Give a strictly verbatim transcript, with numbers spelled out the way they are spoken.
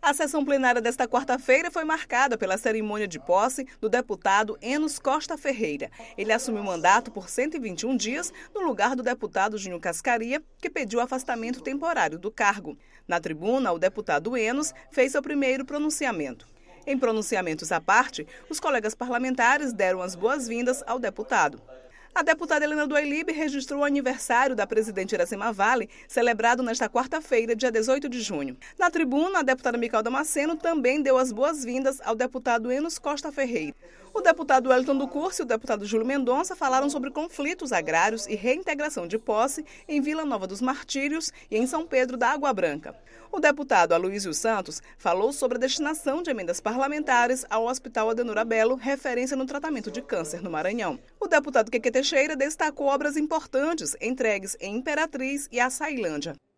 A sessão plenária desta quarta-feira foi marcada pela cerimônia de posse do deputado Enos Costa Ferreira. Ele assumiu o mandato por cento e vinte e um dias no lugar do deputado Júnior Cascaria, que pediu afastamento temporário do cargo. Na tribuna, o deputado Enos fez seu primeiro pronunciamento. Em pronunciamentos à parte, os colegas parlamentares deram as boas-vindas ao deputado. A deputada Helena do Ailib registrou o aniversário da presidente Iracema Vale, celebrado nesta quarta-feira, dia dezoito de junho. Na tribuna, a deputada Mical Damasceno também deu as boas-vindas ao deputado Enos Costa Ferreira. O deputado Wellington do Curso e o deputado Júlio Mendonça falaram sobre conflitos agrários e reintegração de posse em Vila Nova dos Martírios e em São Pedro da Água Branca. O deputado Aloísio Santos falou sobre a destinação de emendas parlamentares ao Hospital Adenor Belo, referência no tratamento de câncer no Maranhão. O deputado Queque Teixeira destacou obras importantes entregues em Imperatriz e Açailândia.